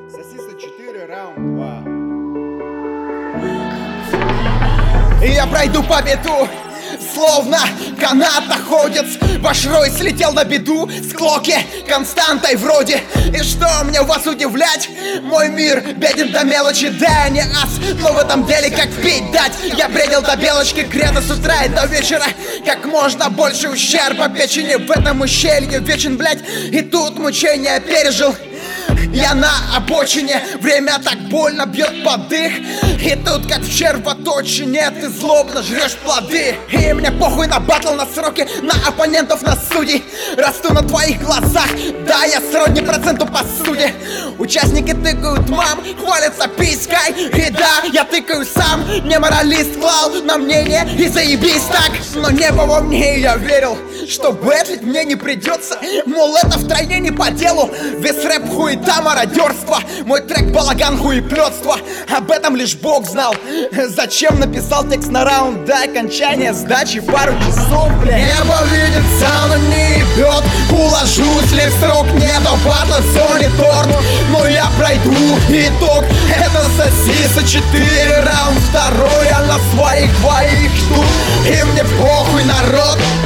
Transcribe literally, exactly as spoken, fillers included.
Сосиса четыре, раунд два. И я пройду по беду, словно канатоходец. Ваш рой слетел на беду с клоки константой вроде. И что мне вас удивлять? Мой мир беден до мелочи. Да, я не ас, но в этом деле как пить дать. Я бредил до белочки, кредо с утра и до вечера. Как можно больше ущерба печени в этом ущелье вечен, блять. И тут мучения пережил. Я на обочине, время так больно бьет под дых. И тут как в червоточине ты злобно жрешь плоды. И мне похуй на батл, на сроки, на оппонентов, на судей. Расту на твоих глазах, да, я сродни проценту по сути. Участники тыкают мам, хвалятся писькой. И да, я тыкаю сам, не моралист, клал на мнение и заебись так. Но не во мне я верил, что бэтлить мне не придется. Мол, это втройне не по делу. Весь рэп хуета, мародерство. Мой трек балаган, хуеплетство. Об этом лишь Бог знал. Зачем написал текст на раунд до окончания сдачи пару часов, бля. Небо видится, но не ебет. Уложусь ли в срок, не до батла, все не торт. Но я пройду итог. Это сосиса четыре, раунд второй. Я на своих двоих жду. И мне похуй, народ.